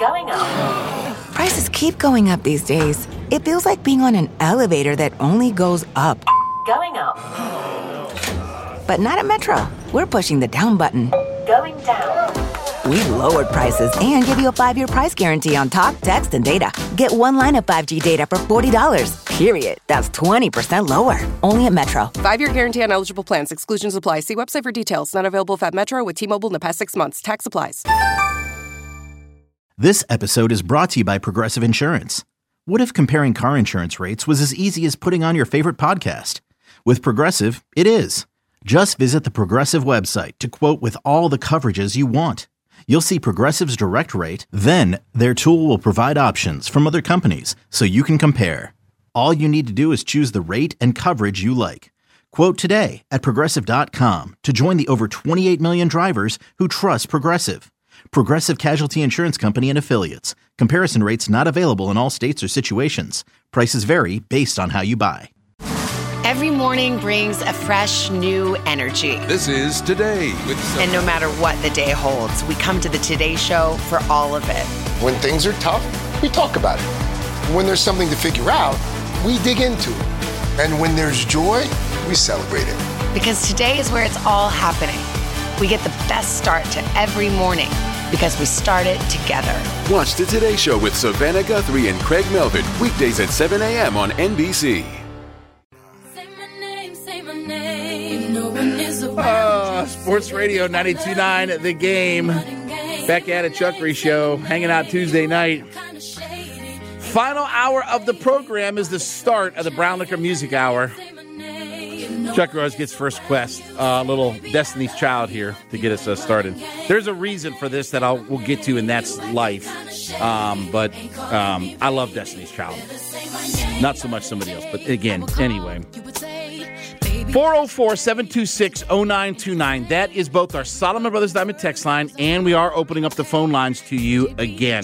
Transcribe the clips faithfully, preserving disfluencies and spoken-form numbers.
Going up. Prices keep going up these days. It feels like being on an elevator that only goes up. Going up. But not at Metro. We're pushing the down button. Going down. We've lowered prices and give you a five-year price guarantee on talk, text, and data. Get one line of five G data for forty dollars. Period. That's twenty percent lower. Only at Metro. Five-year guarantee on eligible plans. Exclusions apply. See website for details. Not available at Metro with T-Mobile in the past six months. Tax applies. This episode is brought to you by Progressive Insurance. What if comparing car insurance rates was as easy as putting on your favorite podcast? With Progressive, it is. Just visit the Progressive website to quote with all the coverages you want. You'll see Progressive's direct rate, then their tool will provide options from other companies so you can compare. All you need to do is choose the rate and coverage you like. Quote today at Progressive dot com to join the over twenty-eight million drivers who trust Progressive. Progressive Casualty Insurance Company and Affiliates. Comparison rates not available in all states or situations. Prices vary based on how you buy. Every morning brings a fresh, new energy. This is Today with Some- And no matter what the day holds, we come to the Today Show for all of it. When things are tough, we talk about it. When there's something to figure out, we dig into it. And when there's joy, we celebrate it. Because today is where it's all happening. We get the best start to every morning because we start it together. Watch the Today Show with Savannah Guthrie and Craig Melvin, weekdays at seven a.m. on N B C. Uh, Sports Radio ninety-two point nine, The Game. Back at it, Chuckery Show, hanging out Tuesday night. Final hour of the program is the start of the Brown Liquor Music Hour. Chuck Rose gets first quest, a uh, little Destiny's Child here to get us uh, started. There's a reason for this that I'll we'll get to, and that's life. Um, but um, I love Destiny's Child. Not so much somebody else, but again, anyway. four oh four, seven two six, oh nine two nine. That is both our Solomon Brothers Diamond text line, and we are opening up the phone lines to you again.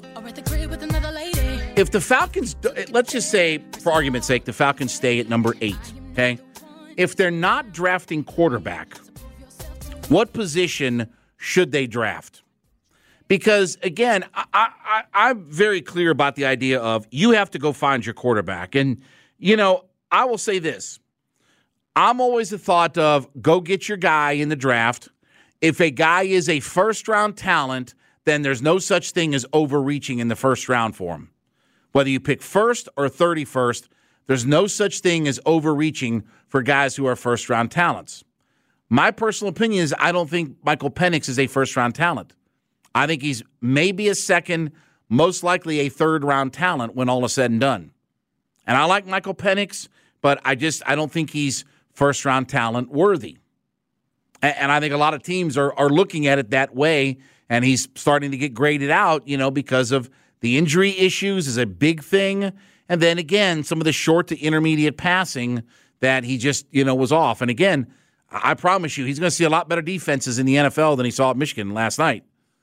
If the Falcons, let's just say, for argument's sake, the Falcons stay at number eight, okay? If they're not drafting quarterback, what position should they draft? Because, again, I, I, I'm very clear about the idea of you have to go find your quarterback. And, you know, I will say this. I'm always the thought of go get your guy in the draft. If a guy is a first-round talent, then there's no such thing as overreaching in the first round for him. Whether you pick first or thirty-first, there's no such thing as overreaching for guys who are first-round talents. My personal opinion is I don't think Michael Penix is a first-round talent. I think he's maybe a second, most likely a third-round talent when all is said and done. And I like Michael Penix, but I just I don't think he's first-round talent worthy. And I think a lot of teams are are looking at it that way, and he's starting to get graded out, you know, because of the injury issues is a big thing. And then, again, some of the short to intermediate passing that he just, you know, was off. And, again, I promise you, he's going to see a lot better defenses in the N F L than he saw at Michigan last night.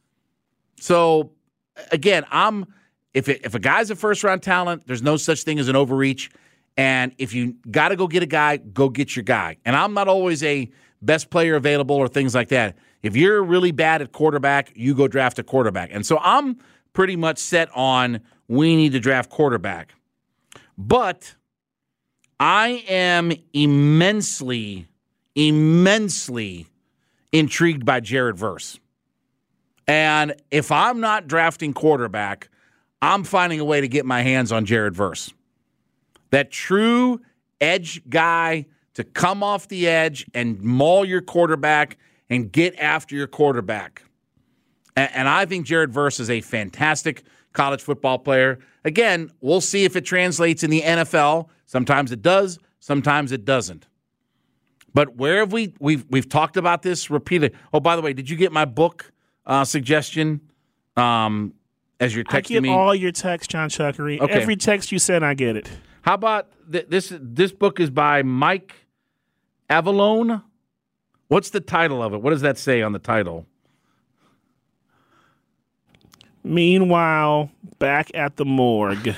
So, again, I'm if it, if a guy's a first-round talent, there's no such thing as an overreach. And if you got to go get a guy, go get your guy. And I'm not always a best player available or things like that. If you're really bad at quarterback, you go draft a quarterback. And so I'm pretty much set on we need to draft quarterback. But I am immensely, immensely intrigued by Jared Verse. And if I'm not drafting quarterback, I'm finding a way to get my hands on Jared Verse. That true edge guy to come off the edge and maul your quarterback and get after your quarterback. And, and I think Jared Verse is a fantastic college football player. Again, we'll see if it translates in the N F L. Sometimes it does, sometimes it doesn't. But where have we we've we've talked about this repeatedly. Oh, by the way, did you get my book uh, suggestion? Um, as you're texting I get me, all your texts, John Chuckery. Okay. Every text you send, I get it. How about th- this? This book is by Mike Avalone. What's the title of it? What does that say on the title? Meanwhile, back at the morgue,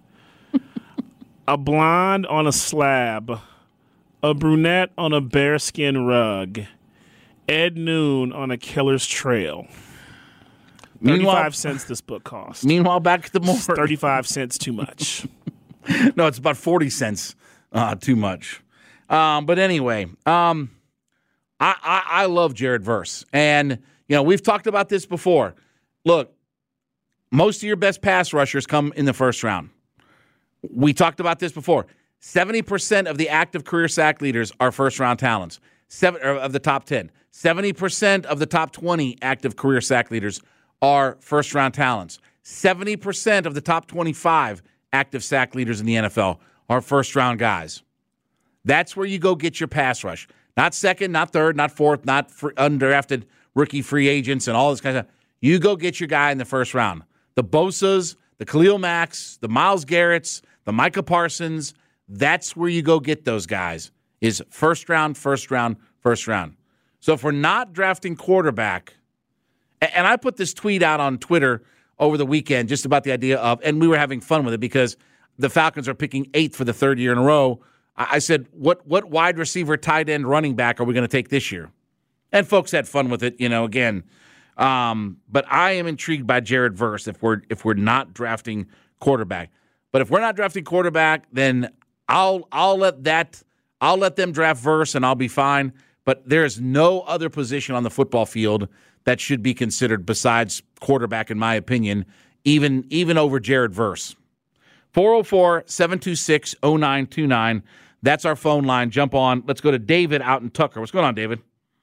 a blonde on a slab, a brunette on a bearskin rug, Ed Noon on a killer's trail. thirty-five cents this book costs. Meanwhile, back at the morgue. thirty-five cents too much. No, it's about forty cents uh, too much. Um, but anyway, um, I, I, I love Jared Verse. And, you know, we've talked about this before. Look, most of your best pass rushers come in the first round. We talked about this before. seventy percent of the active career sack leaders are first-round talents. Seven of the top ten. seventy percent of the top twenty active career sack leaders are first-round talents. seventy percent of the top twenty-five active sack leaders in the N F L are first-round guys. That's where you go get your pass rush. Not second, not third, not fourth, not free, undrafted rookie free agents and all this kind of stuff. You go get your guy in the first round. The Bosas, the Khalil Macks, the Myles Garretts, the Micah Parsons, that's where you go get those guys, is first round, first round, first round. So if we're not drafting quarterback, and I put this tweet out on Twitter over the weekend just about the idea of, and we were having fun with it because the Falcons are picking eighth for the third year in a row. I said, what what wide receiver, tight end, running back are we going to take this year? And folks had fun with it, you know, again. Um, but I am intrigued by Jared Verse if we're if we're not drafting quarterback. But if we're not drafting quarterback, then I'll I'll let that I'll let them draft Verse and I'll be fine. But there's no other position on the football field that should be considered besides quarterback, in my opinion, even even over Jared Verse. four oh four, seven two six, oh nine two nine. That's our phone line. Jump on. Let's go to David out in Tucker. What's going on, David?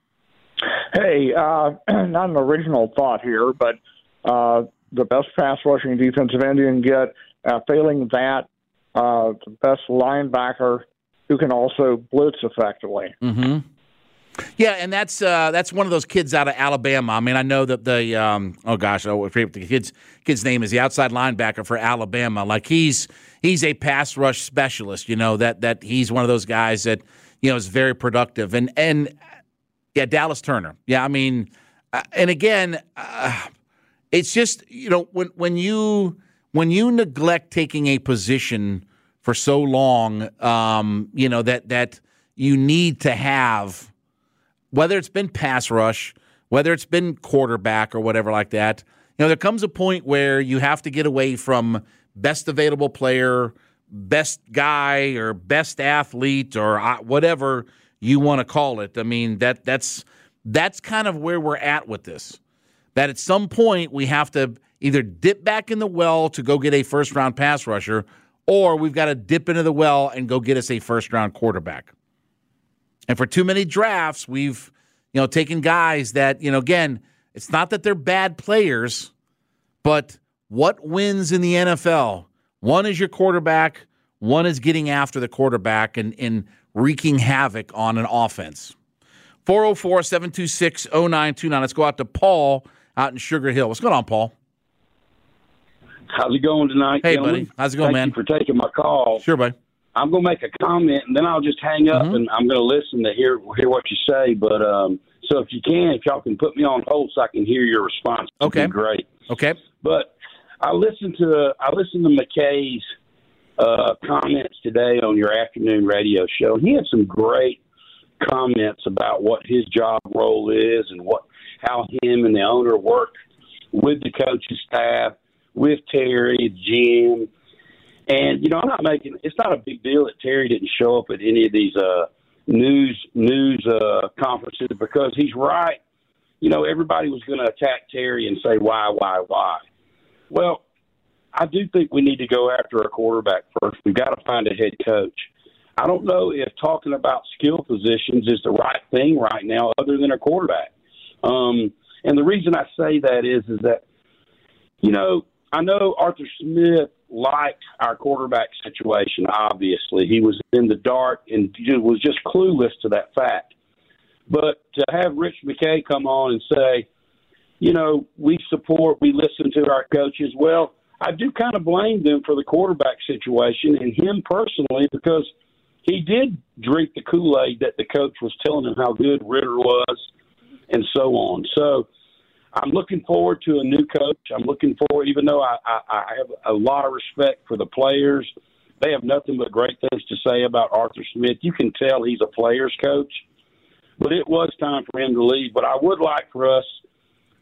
Hey, uh, not an original thought here, but uh, the best pass rushing defensive end you can get, uh, failing that, uh, the best linebacker who can also blitz effectively. Mm-hmm. Yeah, and that's uh, that's one of those kids out of Alabama. I mean, I know that the um, oh gosh, oh, I forget the kid's kid's name is the outside linebacker for Alabama. Like he's he's a pass rush specialist. You know that that he's one of those guys that you know is very productive. And and yeah, Dallas Turner. Yeah, I mean, uh, and again, uh, it's just you know when when you when you neglect taking a position for so long, um, you know that that you need to have. Whether it's been pass rush, whether it's been quarterback or whatever like that, you know, there comes a point where you have to get away from best available player, best guy, or best athlete, or whatever you want to call it. I mean, that that's that's kind of where we're at with this. That at some point we have to either dip back in the well to go get a first-round pass rusher, or we've got to dip into the well and go get us a first-round quarterback. And for too many drafts, we've, you know, taken guys that, you know, again, it's not that they're bad players, but what wins in the N F L? One is your quarterback, one is getting after the quarterback and, and wreaking havoc on an offense. four oh four, seven two six, oh nine two nine. Let's go out to Paul out in Sugar Hill. What's going on, Paul? How's it going tonight, Hey, gentlemen? buddy. How's it going, Thank man? Thank you for taking my call. Sure, buddy. I'm going to make a comment, and then I'll just hang up, Mm-hmm. and I'm going to listen to hear hear what you say. But um, so if you can, if y'all can put me on hold so I can hear your response, that'd Okay. be great. Okay. But I listened to I listened to McKay's uh, comments today on your afternoon radio show, and he had some great comments about what his job role is and what how him and the owner work with the coaching staff, with Terry, Jim. And, you know, I'm not making – it's not a big deal that Terry didn't show up at any of these uh, news news uh, conferences because he's right. You know, everybody was going to attack Terry and say, why, why, why? Well, I do think we need to go after a quarterback first. We've got to find a head coach. I don't know if talking about skill positions is the right thing right now other than a quarterback. Um, and the reason I say that is, is that, you know, I know Arthur Smith liked our quarterback situation, obviously. He was in the dark and was just clueless to that fact. But to have Rich McKay come on and say, you know, we support, we listen to our coaches, well, I do kind of blame them for the quarterback situation and him personally because he did drink the Kool-Aid that the coach was telling him how good Ritter was and so on. So I'm looking forward to a new coach. I'm looking forward, even though I, I, I have a lot of respect for the players, they have nothing but great things to say about Arthur Smith. You can tell he's a player's coach, but it was time for him to leave. But I would like for us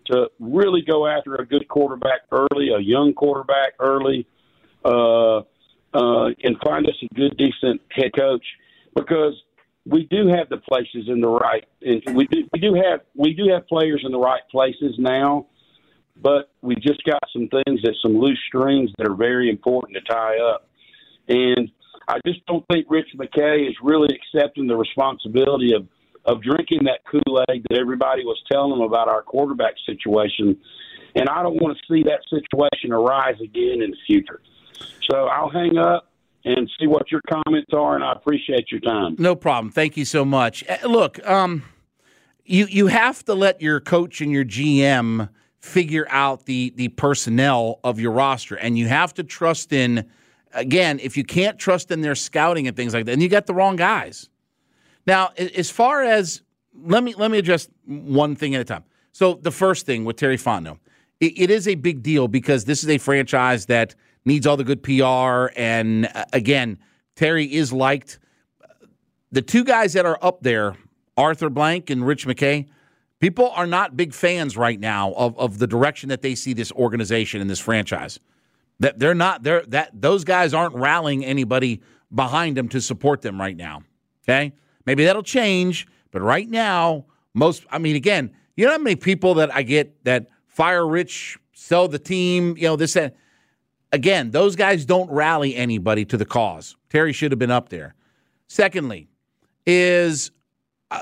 to really go after a good quarterback early, a young quarterback early, uh, uh, and find us a good, decent head coach, because we do have the places in the right, and we do we do have we do have players in the right places now, but we just got some things that some loose strings that are very important to tie up, and I just don't think Rich McKay is really accepting the responsibility of, of drinking that Kool-Aid that everybody was telling him about our quarterback situation, and I don't want to see that situation arise again in the future. So I'll hang up and see what your comments are, and I appreciate your time. No problem. Thank you so much. Look, um, you you have to let your coach and your G M figure out the the personnel of your roster, and you have to trust in, again, if you can't trust in their scouting and things like that, then you got the wrong guys. Now, as far as, let me let me address one thing at a time. So the first thing with Terry Fontenot, it, it is a big deal because this is a franchise that needs all the good P R, and uh, again, Terry is liked. The two guys that are up there, Arthur Blank and Rich McKay, people are not big fans right now of, of the direction that they see this organization and this franchise. That they're not they're that those guys aren't rallying anybody behind them to support them right now. Okay? Maybe that'll change, but right now, most I mean, again, you know how many people that I get that fire Rich, sell the team, you know, this that. Again, those guys don't rally anybody to the cause. Terry should have been up there. Secondly, is uh,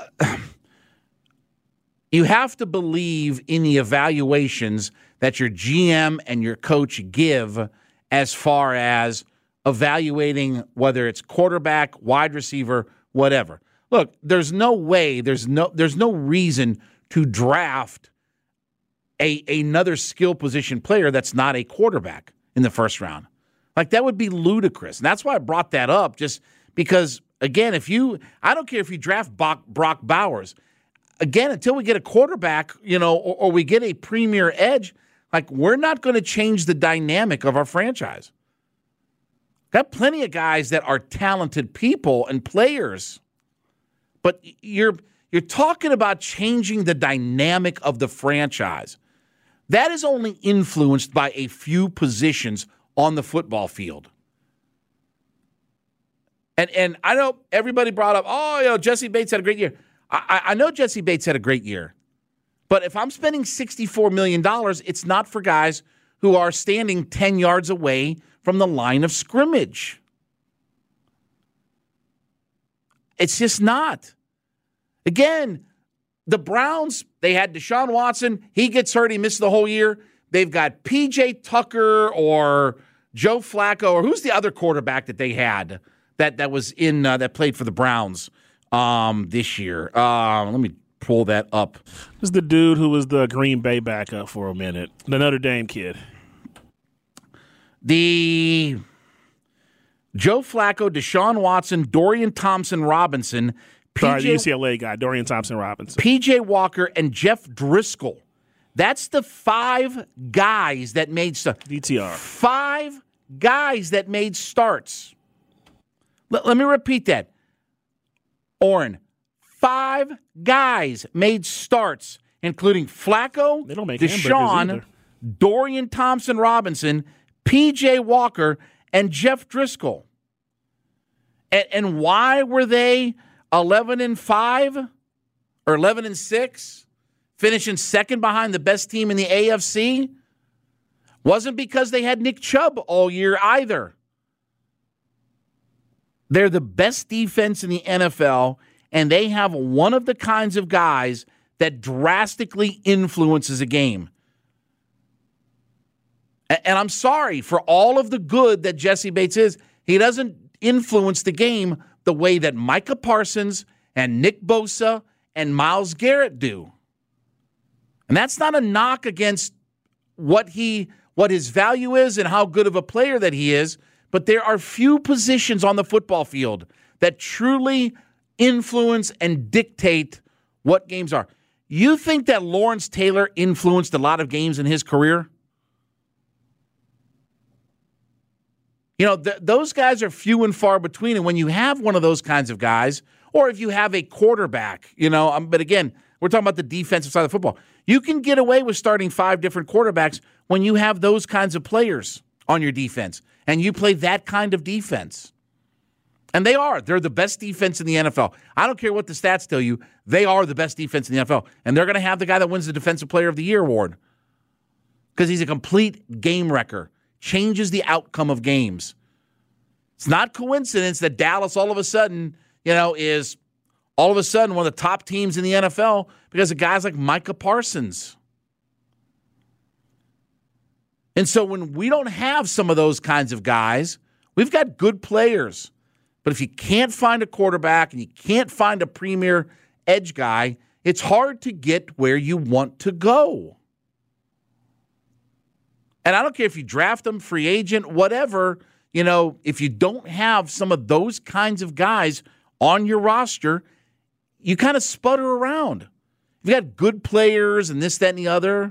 you have to believe in the evaluations that your G M and your coach give as far as evaluating whether it's quarterback, wide receiver, whatever. Look, there's no way, there's no there's no reason to draft a another skill position player that's not a quarterback in the first round. Like, that would be ludicrous. And that's why I brought that up, just because, again, if you, I don't care if you draft Brock, Brock Bowers. Again, until we get a quarterback, you know, or, or we get a premier edge, like, we're not going to change the dynamic of our franchise. Got plenty of guys that are talented people and players, but you're you're talking about changing the dynamic of the franchise. That is only influenced by a few positions on the football field. And and I know everybody brought up, oh, you know, Jesse Bates had a great year. I, I know Jesse Bates had a great year. But if I'm spending sixty-four million dollars, it's not for guys who are standing ten yards away from the line of scrimmage. It's just not. Again, the Browns, they had Deshaun Watson. He gets hurt. He missed the whole year. They've got P J Tucker or Joe Flacco, or who's the other quarterback that they had that, that was in uh, that played for the Browns um, this year? Uh, let me pull that up. This is the dude who was the Green Bay backup for a minute, the Notre Dame kid. The Joe Flacco, Deshaun Watson, Dorian Thompson-Robinson, P J, Sorry, the U C L A guy, Dorian Thompson-Robinson. P J Walker, and Jeff Driscoll. That's the five guys that made starts. D T R. Five guys that made starts. L- let me repeat that. Oren, five guys made starts, including Flacco, They don't make Deshaun, Dorian Thompson-Robinson, P J Walker, and Jeff Driscoll. And, and why were they eleven and five or eleven and six, finishing second behind the best team in the A F C? Wasn't because they had Nick Chubb all year either. They're the best defense in the N F L, and they have one of the kinds of guys that drastically influences a game. And I'm sorry for all of the good that Jesse Bates is. He doesn't influence the game the way that Micah Parsons and Nick Bosa and Myles Garrett do. And that's not a knock against what he, what his value is and how good of a player that he is, but there are few positions on the football field that truly influence and dictate what games are. You think that Lawrence Taylor influenced a lot of games in his career? You know, th- those guys are few and far between. And when you have one of those kinds of guys, or if you have a quarterback, you know, um, but again, We're talking about the defensive side of football. You can get away with starting five different quarterbacks when you have those kinds of players on your defense, and you play that kind of defense. And they are. They're the best defense in the N F L. I don't care what the stats tell you. They are the best defense in the N F L. And they're going to have the guy that wins the Defensive Player of the Year award because he's a complete game wrecker, changes the outcome of games. It's not coincidence that Dallas all of a sudden, you know, is all of a sudden one of the top teams in the N F L because of guys like Micah Parsons. And so when we don't have some of those kinds of guys, we've got good players. But if you can't find a quarterback and you can't find a premier edge guy, it's hard to get where you want to go. And I don't care if you draft them, free agent, whatever, you know, if you don't have some of those kinds of guys on your roster, you kind of sputter around. You've got good players and this, that, and the other.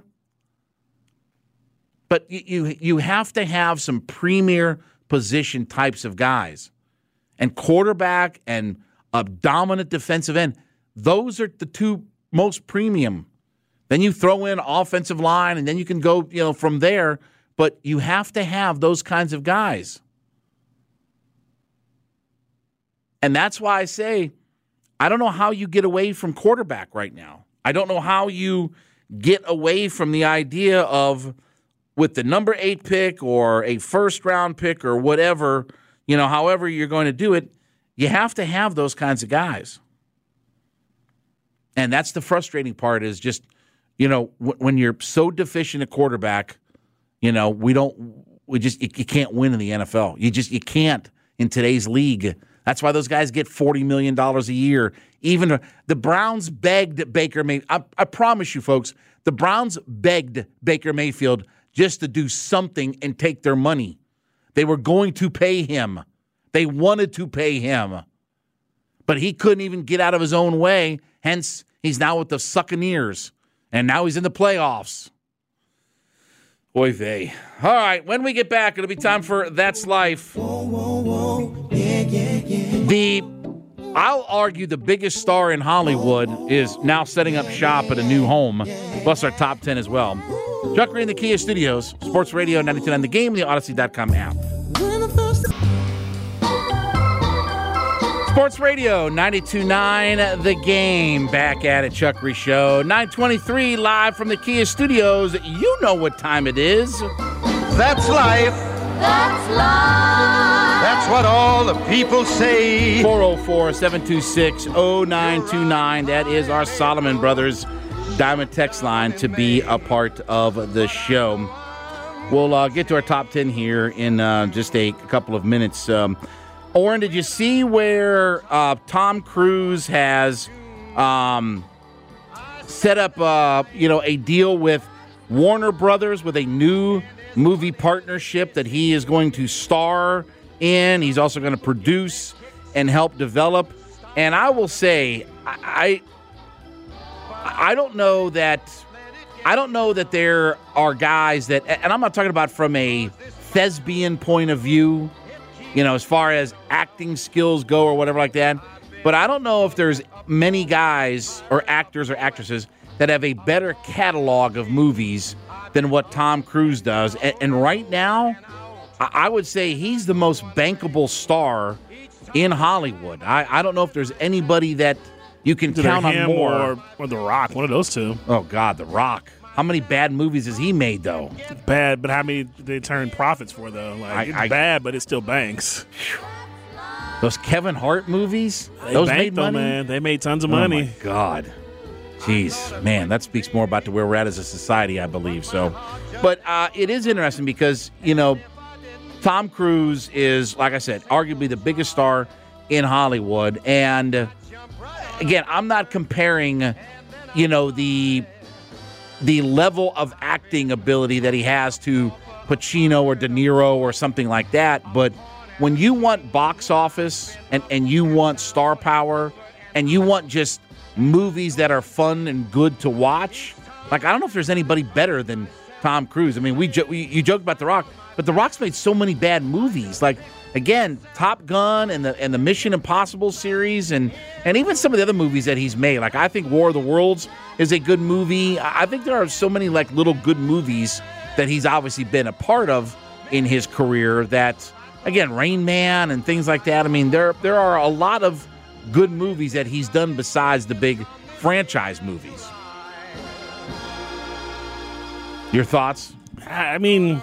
But you you, you have to have some premier position types of guys. And quarterback and a dominant defensive end, those are the two most premium. Then you throw in offensive line, and then you can go, you know, from there. But you have to have those kinds of guys. And that's why I say, I don't know how you get away from quarterback right now. I don't know how you get away from the idea of, with the number eight pick or a first-round pick or whatever, you know, however you're going to do it, you have to have those kinds of guys. And that's the frustrating part is just, you know, w- when you're so deficient at quarterback, you know, we don't, we just, you, you can't win in the N F L. You just, you can't in today's league. That's why those guys get forty million dollars a year. Even the Browns begged Baker Mayfield. I, I promise you, folks, the Browns begged Baker Mayfield just to do something and take their money. They were going to pay him. They wanted to pay him. But he couldn't even get out of his own way. Hence, he's now with the Succaneers. And now he's in the playoffs. Oy vey. All right, when we get back, it'll be time for That's Life. The, I'll argue the biggest star in Hollywood is now setting up shop at a new home. Plus our top ten as well. Chuck Reed in the Kia Studios, Sports Radio ninety-two point nine The Game, the Odyssey dot com app. Sports Radio ninety-two point nine The Game, back at it, Chuck Reed Show. nine twenty-three live from the Kia Studios. You know what time it is. That's life. That's life. That's what all the people say. four oh four, seven two six, oh nine two nine. That is our Solomon Brothers Diamond text line to be a part of the show. We'll uh, get to our top ten here in uh, just a couple of minutes. Um, Oren, did you see where uh, Tom Cruise has um, set up uh, you know, a deal with Warner Brothers with a new movie partnership that he is going to star in? He's also going to produce and help develop. And I will say, I... I don't know that I don't know that there are guys that, and I'm not talking about from a thespian point of view, you know, as far as acting skills go or whatever like that, but I don't know if there's many guys or actors or actresses that have a better catalog of movies than what Tom Cruise does. And, and right now, I would say he's the most bankable star in Hollywood. I, I don't know if there's anybody that you can Either count on more. Or, or The Rock, one of those two. Oh, God, The Rock. How many bad movies has he made, though? Bad, but how many did they turn profits for, though? Like, I, it's I, bad, but it still banks. Those Kevin Hart movies? They those banked made them, money? man. They made tons of money. Oh, my God. Jeez, man, that speaks more about to where we're at as a society, I believe. So, but uh, it is interesting because, you know, Tom Cruise is, like I said, arguably the biggest star in Hollywood. And, uh, again, I'm not comparing, you know, the the level of acting ability that he has to Pacino or De Niro or something like that. But when you want box office and, and you want star power and you want just movies that are fun and good to watch, like, I don't know if there's anybody better than Tom Cruise. I mean, we, jo- we you joked about The Rock, but The Rock's made so many bad movies. Like, again, Top Gun and the and the Mission Impossible series, and and even some of the other movies that he's made. Like I think War of the Worlds is a good movie. I think there are so many like little good movies that he's obviously been a part of in his career. That again, Rain Man and things like that. I mean, there there are a lot of good movies that he's done besides the big franchise movies. Your thoughts? I mean,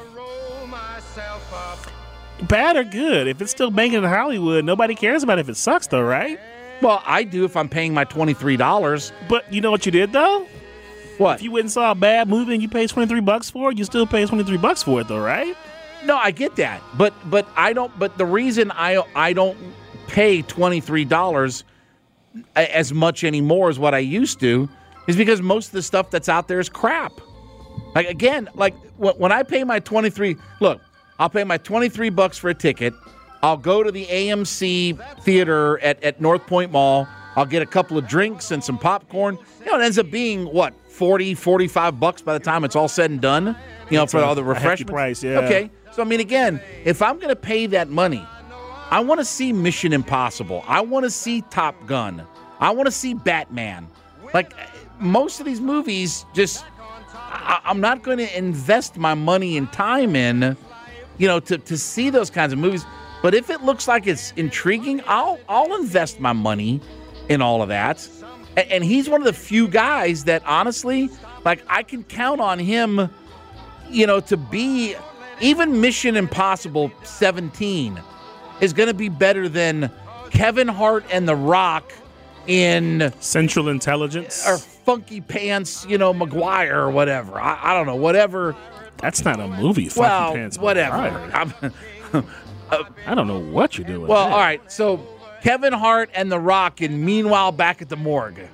bad or good? If it's still making in Hollywood, nobody cares about it if it sucks, though, right? Well, I do if I'm paying my twenty-three dollars. But you know what you did, though? What? If you went and saw a bad movie and you paid twenty-three bucks for it, you still pay twenty-three bucks for it, though, right? No, I get that. But but I don't. But the reason I I don't pay twenty-three dollars as much anymore as what I used to is because most of the stuff that's out there is crap. Like, again, like when I pay my twenty-three, look, I'll pay my twenty-three bucks for a ticket. I'll go to the A M C theater at, at North Point Mall. I'll get a couple of drinks and some popcorn. You know, it ends up being, what, forty, forty-five bucks by the time it's all said and done, you know, It's for a- all the a hefty refreshments. price, yeah. Okay. So, I mean, again, if I'm going to pay that money, I want to see Mission Impossible. I want to see Top Gun. I want to see Batman. Like, most of these movies just... I, I'm not going to invest my money and time in, you know, to, to see those kinds of movies. But if it looks like it's intriguing, I'll I'll invest my money in all of that. And, and he's one of the few guys that honestly, like, I can count on him, you know, to be even Mission Impossible seventeen is going to be better than Kevin Hart and The Rock in Central Intelligence or Funky Pants, you know, McGuire or whatever. I, I don't know, whatever. That's not a movie. Funky Well, Pants whatever. McGuire. I'm- I don't know what you're doing. Well, there. all right. So Kevin Hart and The Rock, and Meanwhile Back at the Morgue.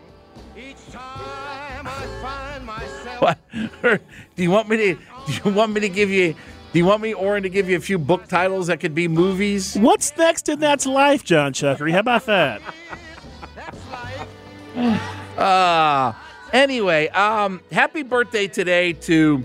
What? Do you want me to? Do you want me to give you? Do you want me, Oren, to give you a few book titles that could be movies? What's next in That's Life, John Chuckery? How about that? Uh, anyway, um, happy birthday today to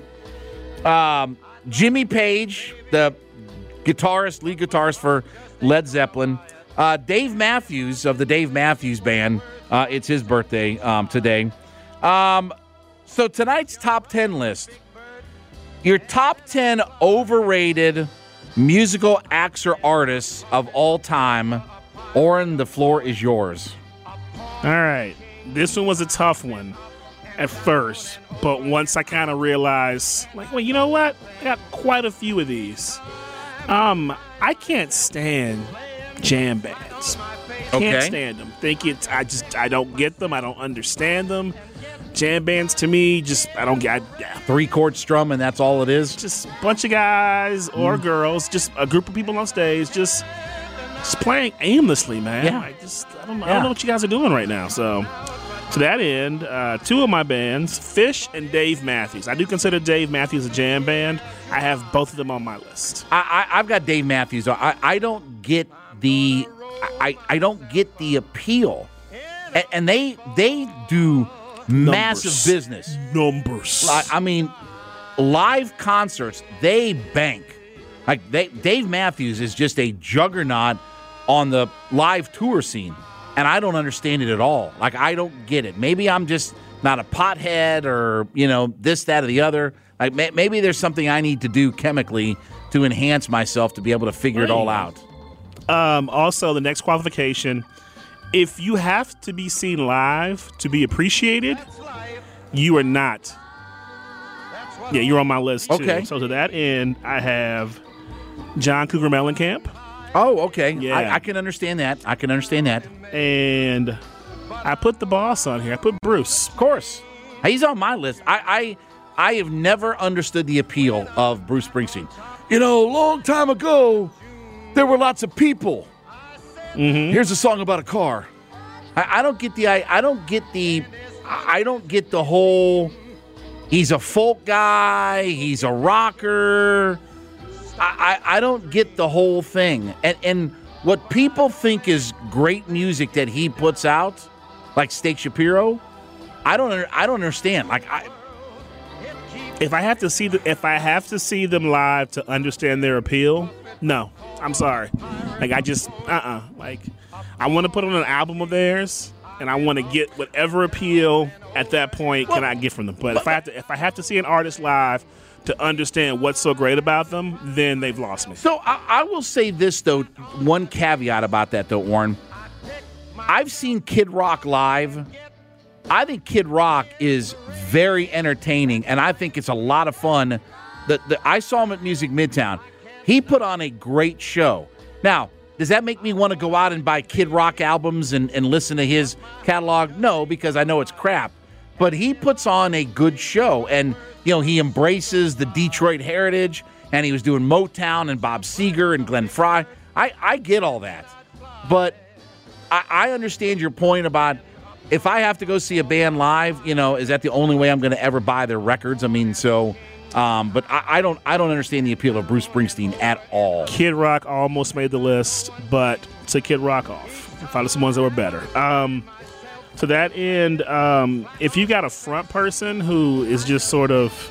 um, Jimmy Page, the guitarist, lead guitarist for Led Zeppelin. Uh, Dave Matthews of the Dave Matthews Band. Uh, it's his birthday um, today. Um, so tonight's top ten list. Your top ten overrated musical acts or artists of all time. Oren, the floor is yours. All right. This one was a tough one at first, but once I kind of realized, like, well, you know what? I got quite a few of these. Um, I can't stand jam bands. Can't Okay. stand them. Think it's, I just, I don't get them. I don't understand them. Jam bands to me, just, I don't get, I, yeah. Three chord strum, and that's all it is. Just a bunch of guys or girls, just a group of people on stage, just, just playing aimlessly, man. Yeah. I just, I don't, I Yeah. don't know what you guys are doing right now. So, to that end, uh, two of my bands, Fish and Dave Matthews. I do consider Dave Matthews a jam band. I have both of them on my list. I, I, I've got Dave Matthews. I, I don't get the I, I don't get the appeal, and, and they they do massive Numbers. business. Numbers. I, I mean, live concerts, they bank. Like they, Dave Matthews is just a juggernaut on the live tour scene, and I don't understand it at all. Like, I don't get it. Maybe I'm just not a pothead, or you know, this, that, or the other. Like may, maybe there's something I need to do chemically to enhance myself to be able to figure it all out. Um, also, the next qualification, if you have to be seen live to be appreciated, you are not. Yeah, you're on my list, too. Okay. So to that end, I have John Cougar Mellencamp. Oh, okay. Yeah. I, I can understand that. I can understand that. And I put the boss on here. I put Bruce. Of course. He's on my list. I, I, I have never understood the appeal of Bruce Springsteen. You know, a long time ago, there were lots of people. Mm-hmm. Here's a song about a car. I, I don't get the. I, I don't get the. I don't get the whole. He's a folk guy. He's a rocker. I, I, I don't get the whole thing. And and what people think is great music that he puts out, like Steak Shapiro, I don't. I don't understand. Like I. If I have to see the, if I have to see them live to understand their appeal, no, I'm sorry. Like I just uh-uh. Like I want to put on an album of theirs, and I want to get whatever appeal at that point well, can I get from them. But if I have to if I have to see an artist live to understand what's so great about them, then they've lost me. So I, I will say this though, one caveat about that though, Warren. I've seen Kid Rock live. I think Kid Rock is very entertaining, and I think it's a lot of fun. The, the, I saw him at Music Midtown. He put on a great show. Now, does that make me want to go out and buy Kid Rock albums and, and listen to his catalog? No, because I know it's crap. But he puts on a good show, and you know he embraces the Detroit heritage, and he was doing Motown and Bob Seger and Glenn Frey. I, I get all that. But I, I understand your point about if I have to go see a band live, you know, is that the only way I'm going to ever buy their records? I mean, so, um, but I, I don't, I don't understand the appeal of Bruce Springsteen at all. Kid Rock almost made the list, but took Kid Rock off. Found some ones that were better. Um, to that end, um, if you got a front person who is just sort of,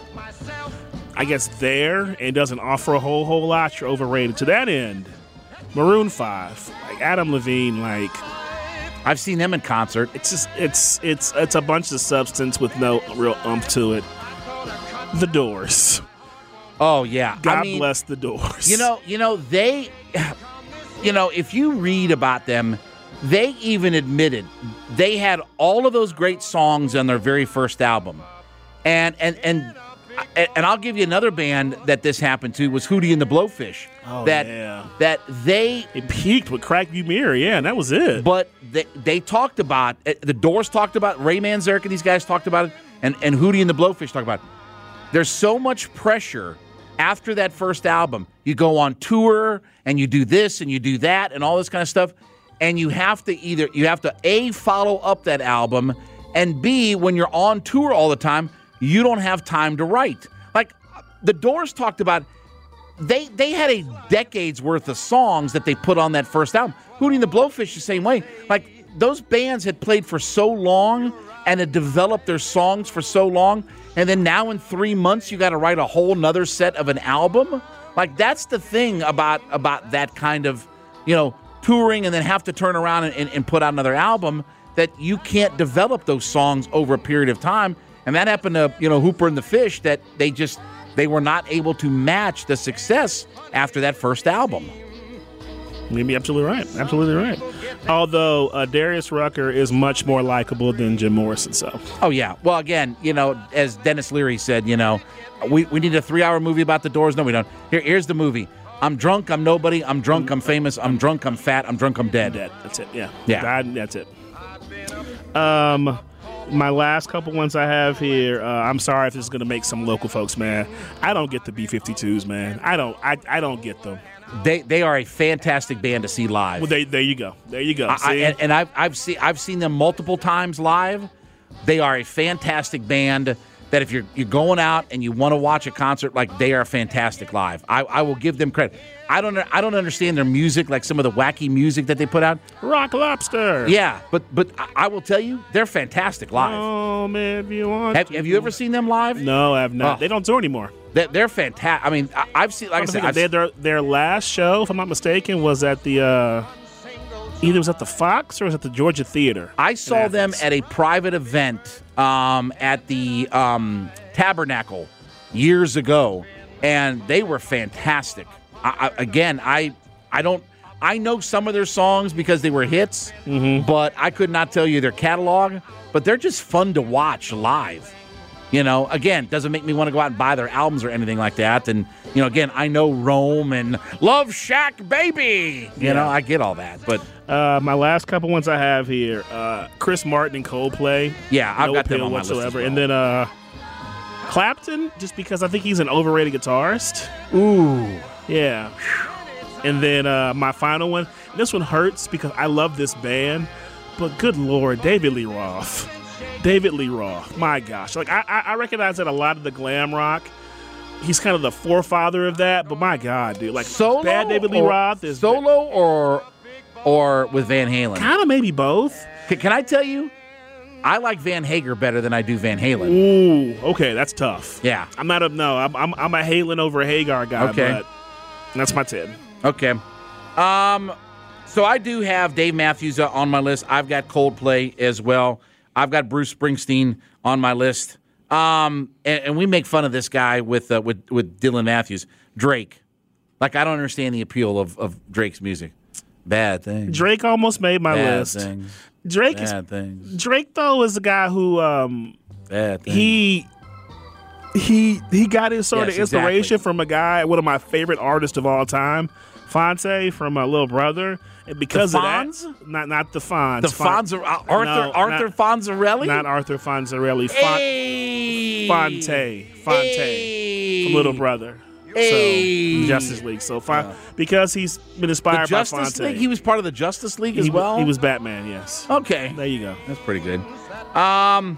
I guess, there and doesn't offer a whole whole lot, you're overrated. To that end, Maroon five, like Adam Levine, like. I've seen them in concert. It's just it's it's it's a bunch of substance with no real umph to it. The Doors. Oh yeah. God I mean, bless the Doors. You know, you know, they you know, if you read about them, they even admitted they had all of those great songs on their very first album. And and and and I'll give you another band that this happened to was Hootie and the Blowfish. Oh, that yeah. that they it peaked with Crack You Mirror, yeah, and that was it. But they they talked about the Doors talked about Ray Manzarek and these guys talked about it, and and Hootie and the Blowfish talked about it. There's so much pressure after that first album. You go on tour and you do this and you do that and all this kind of stuff, and you have to either you have to A, follow up that album, and B, when you're on tour all the time, you don't have time to write. Like the Doors talked about. They they had a decade's worth of songs that they put on that first album. Hootie and the Blowfish the same way. Like those bands had played for so long and had developed their songs for so long, and then now in three months you got to write a whole nother set of an album. Like that's the thing about about that kind of you know touring and then have to turn around and, and, and put out another album, that you can't develop those songs over a period of time. And that happened to you know Hooper and the Fish, that they just. They were not able to match the success after that first album. You'd be absolutely right. Absolutely right. Although uh, Darius Rucker is much more likable than Jim Morrison. So. Oh, yeah. Well, again, you know, as Dennis Leary said, you know, we, we need a three-hour movie about the Doors. No, we don't. Here, here's the movie. I'm drunk, I'm nobody. I'm drunk, I'm famous. I'm drunk, I'm fat. I'm drunk, I'm dead. I'm dead. That's it, yeah. Yeah. Died, that's it. Um... My last couple ones I have here, uh, I'm sorry if this is going to make some local folks mad. I don't get the B fifty-twos, man. I don't I, I don't get them. They they are a fantastic band to see live. Well, they, there you go. There you go. I, I, and and I've, I've, seen, I've seen them multiple times live. They are a fantastic band that if you're, you're going out and you want to watch a concert, like they are fantastic live. I, I will give them credit. I don't I don't understand their music, like some of the wacky music that they put out. Rock Lobster. Yeah, but but I will tell you, they're fantastic live. Oh man, if you want. Have, have you ever seen them live? No, I have not. Oh. They don't tour anymore. They're, they're fantastic. I mean, I, I've seen. Like I said, I've they, their their last show, if I'm not mistaken, was at the uh, either was at the Fox or was at the Georgia Theater. I saw them at a private event um, at the um, Tabernacle years ago, and they were fantastic. I, I, again, I I don't I know some of their songs because they were hits, mm-hmm. but I could not tell you their catalog. But they're just fun to watch live. You know, again, doesn't make me want to go out and buy their albums or anything like that. And you know, again, I know Rome and Love Shack Baby. You yeah. know, I get all that. But uh, my last couple ones I have here: uh, Chris Martin and Coldplay. Yeah, I've no got them on my whatsoever. list as well. And then uh, Clapton, just because I think he's an overrated guitarist. Ooh. Yeah. And then uh, my final one, this one hurts because I love this band, but good Lord, David Lee Roth. David Lee Roth, my gosh. Like I, I recognize that a lot of the glam rock, he's kind of the forefather of that, but my God, dude. Like solo bad David Lee or, Roth is Solo or or with Van Halen? Kind of maybe both. Can, can I tell you, I like Van Hager better than I do Van Halen. Ooh, okay, that's tough. Yeah. I'm not a no. I'm I'm, I'm a Halen over a Hagar guy. Okay. But that's my ten. Okay. Um, so I do have Dave Matthews uh, on my list. I've got Coldplay as well. I've got Bruce Springsteen on my list. Um, and, and we make fun of this guy with uh, with with Dylan Matthews, Drake. Like I don't understand the appeal of, of Drake's music. Bad things. Drake almost made my Bad list. Things. Drake Bad is things. Drake though is the guy who um Bad things. he he he got his sort Yes, of inspiration exactly. from a guy, one of my favorite artists of all time, Fonte from my little brother. And because The of that, Fonz? not not the Fonz, The Fon- Fonz, uh, Arthur No, Arthur not- Fonzarelli? not Arthur Fonzarelli, Fon- Hey. Fonte, Fonte Hey. from Little Brother. Hey. So Justice League. So Fon- because he's been inspired The Justice by Fonte. League? He was part of the Justice League as he, well? He was Batman. Yes. Okay. There you go. That's pretty good. Um,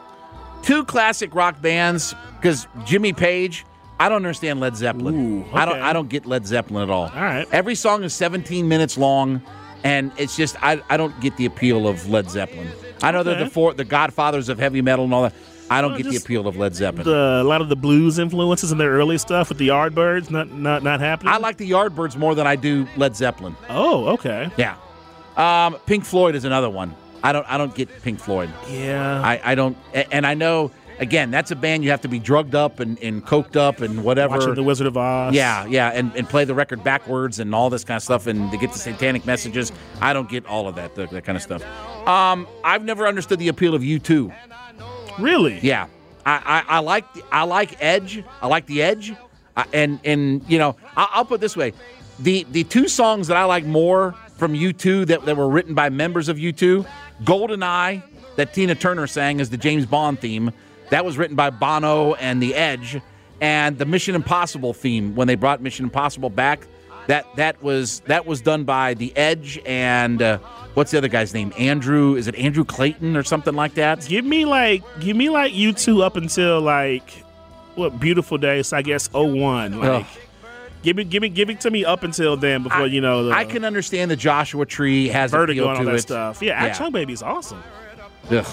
two classic rock bands, because Jimmy Page, I don't understand Led Zeppelin. Ooh, I don't okay. I don't get Led Zeppelin at all. All right. Every song is seventeen minutes long, and it's just I, I don't get the appeal of Led Zeppelin. I know they're Okay. the four, the godfathers of heavy metal and all that. I don't Well, get the just appeal of Led Zeppelin. The, a lot of the blues influences in their early stuff with the Yardbirds not not not happening. I like the Yardbirds more than I do Led Zeppelin. Oh, okay. Yeah. Um, Pink Floyd is another one. I don't I don't get Pink Floyd. Yeah. I, I don't, a- and I know, again, that's a band you have to be drugged up and, and coked up and whatever. Watching The Wizard of Oz. Yeah, yeah, and, and play the record backwards and all this kind of stuff, and to get the satanic messages. I don't get all of that, that, that kind of stuff. Um, I've never understood the appeal of U two. Really? Yeah, I, I, I like the, I like Edge. I like the Edge, I, and and you know, I, I'll put it this way: the the two songs that I like more from U two that, that were written by members of U two, "GoldenEye" that Tina Turner sang as the James Bond theme, that was written by Bono and the Edge, and the Mission Impossible theme when they brought Mission Impossible back, that that was that was done by the Edge and uh, what's the other guy's name? Andrew, is it Andrew Clayton or something like that? Give me like give me like U two up until like what Beautiful Days, I guess oh one. Like Ugh. give me give me give it to me up until then before you know the I can understand the Joshua Tree has Vertigo appeal and all to that it. stuff. Yeah, Action Baby is awesome. Ugh.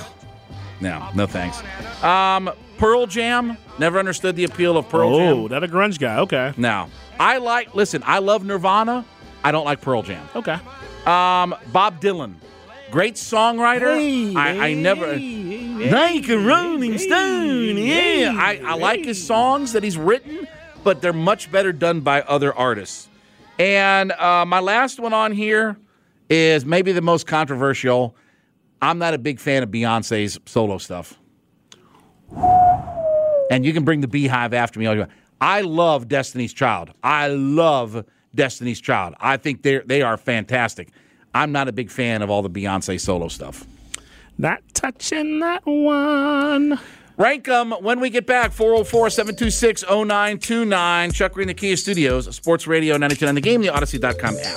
No, no thanks. Um, Pearl Jam, never understood the appeal of Pearl Jam. Oh, that a grunge guy. Okay. No. I like, listen, I love Nirvana. I don't like Pearl Jam. Okay. Um, Bob Dylan, great songwriter. Hey, I, I never, like a Rolling Stone, yeah. I, I like his songs that he's written, but they're much better done by other artists. And uh, my last one on here is maybe the most controversial. I'm not a big fan of Beyonce's solo stuff. And you can bring the Beehive after me all you want. I love Destiny's Child. I love Destiny's Child. I think they they are fantastic. I'm not a big fan of all the Beyonce solo stuff. Not touching that one. Rank them when we get back. four oh four, seven two six, oh nine two nine. Chuck Green, the Kia Studios, Sports Radio ninety-two point nine The Game, the Odyssey dot com app.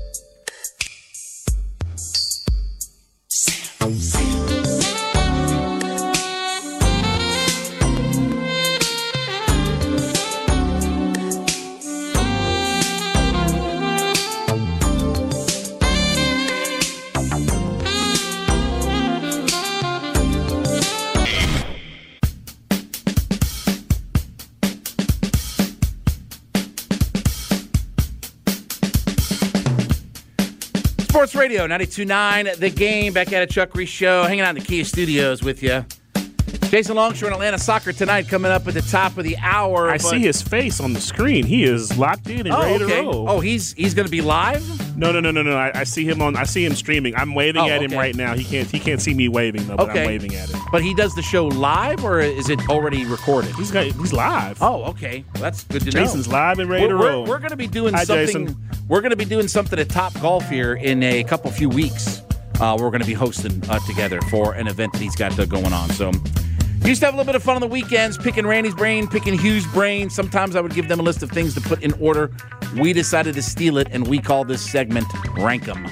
Sports Radio ninety-two point nine The Game, back at a Chuck Reese Show, hanging out in the Kia Studios with you. Jason Longshore and Atlanta Soccer tonight coming up at the top of the hour. I but- see his face on the screen. He is locked in and Oh, ready okay. to roll. Oh, he's he's going to be live? No, no, no, no, no. I, I see him on. I see him streaming. I'm waving Oh, at him okay. right now. He can't. He can't see me waving though. But Okay. I'm waving at him. But he does the show live, or is it already recorded? He's got. He's live. Oh, okay. Well, that's good to know. Jason's live and ready we're, to we're- roll. We're, going to be doing Hi, something. Jason. We're going to be doing something at Top Golf here in a couple few weeks. Uh, we're going to be hosting uh, together for an event that he's got uh, going on. So, used to have a little bit of fun on the weekends, picking Randy's brain, picking Hugh's brain. Sometimes I would give them a list of things to put in order. We decided to steal it, and we call this segment Rank 'em.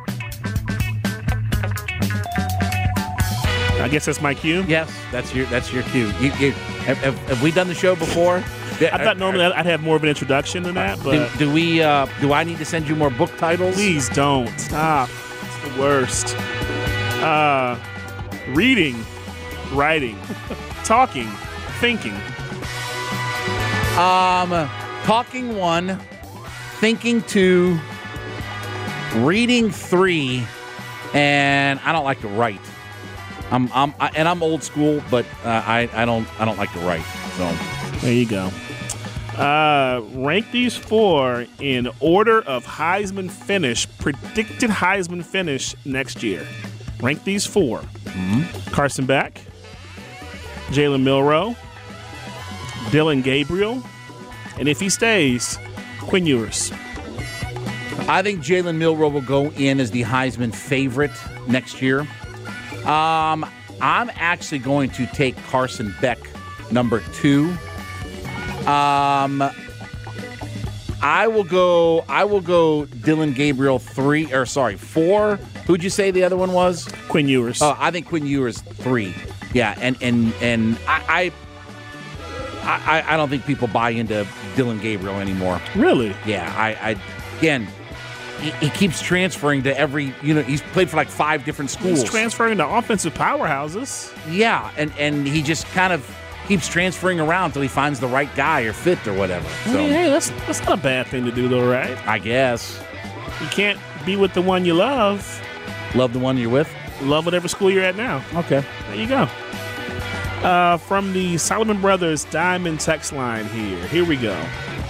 I guess that's my cue. Yes, that's your that's your cue. You, you, have, have, have we done the show before? I thought normally I'd have more of an introduction than that, Do, but do we? Uh, do I need to send you more book titles? please don't stop. It's the worst. Uh, reading, writing, talking, thinking. Um, talking one, thinking two, reading three, and I don't like to write. I'm, I'm, I, and I'm old school, but uh, I, I don't, I don't like to write. So there you go. Uh, rank these four in order of Heisman finish, predicted Heisman finish next year. Rank these four. Mm-hmm. Carson Beck, Jalen Milroe, Dylan Gabriel, and if he stays, Quinn Ewers. I think Jalen Milroe will go in as the Heisman favorite next year. Um, I'm actually going to take Carson Beck number two. Um, I will go. I will go. Dylan Gabriel three, or sorry, four. Who'd you say the other one was? Quinn Ewers. Oh, I think Quinn Ewers three. Yeah, and and and I, I, I, I don't think people buy into Dylan Gabriel anymore. Really? Yeah. I, I again, he, he keeps transferring to every. You know, he's played for like five different schools. He's transferring to offensive powerhouses. Yeah, and and he just kind of keeps transferring around until he finds the right guy or fit or whatever. So, I mean, hey, that's that's not a bad thing to do, though, right? I guess. You can't be with the one you love. Love the one you're with? Love whatever school you're at now. Okay. There you go. Uh, from the Solomon Brothers Diamond text line here. Here we go.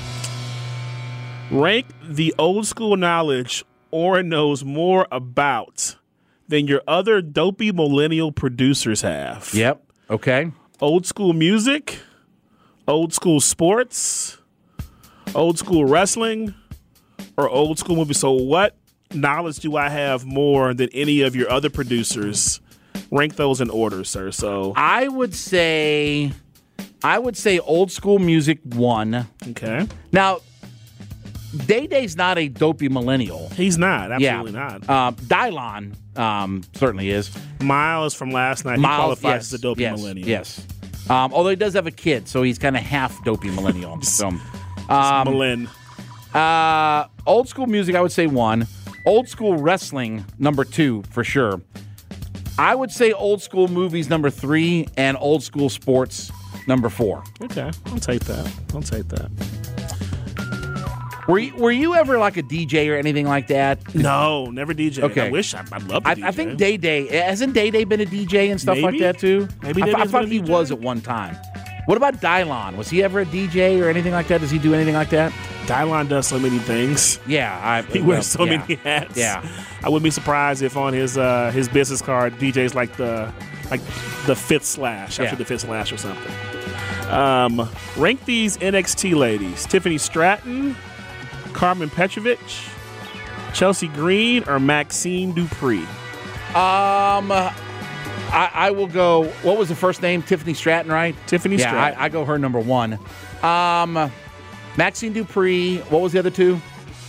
Rank the old school knowledge Oren knows more about than your other dopey millennial producers have. Yep. Okay. Old school music, old school sports, old school wrestling, or old school movies. So what knowledge do I have more than any of your other producers? Rank those in order, sir. So I would say I would say old school music one. Okay. Now, Day Day's not a dopey millennial. He's not. Absolutely yeah. not. Um, Dylon um, certainly is. Miles from last night. Miles, he qualifies yes, as a dopey yes, millennial. Yes. Um, although he does have a kid, so he's kind of half dopey millennial. so, um, Malin. Uh, old school music, I would say one. Old school wrestling, number two, for sure. I would say old school movies, number three, and old school sports, number four. Okay, I'll take that. I'll take that. Were you, were you ever like a D J or anything like that? No, never D J. Okay. I wish I, I'd love to I, D J. I think Day Day, hasn't Day Day been a D J and stuff Maybe. like that too? Maybe I, Day I Day's thought been a he D J? was at one time. What about Dylon? Was he ever a D J or anything like that? Does he do anything like that? Dylon does so many things. Yeah. I, He well, wears so yeah. many hats. Yeah. I wouldn't be surprised if on his uh, his business card, D J's like the like the fifth slash, after Yeah. the fifth slash or something. Um, rank these N X T ladies: Tiffany Stratton, Carmen Petrovic, Chelsea Green, or Maxine Dupree. Um, I, I will go. What was the first name? Tiffany Stratton, right? Tiffany yeah, Stratton. I, I go her number one. Um, Maxine Dupree. What was the other two?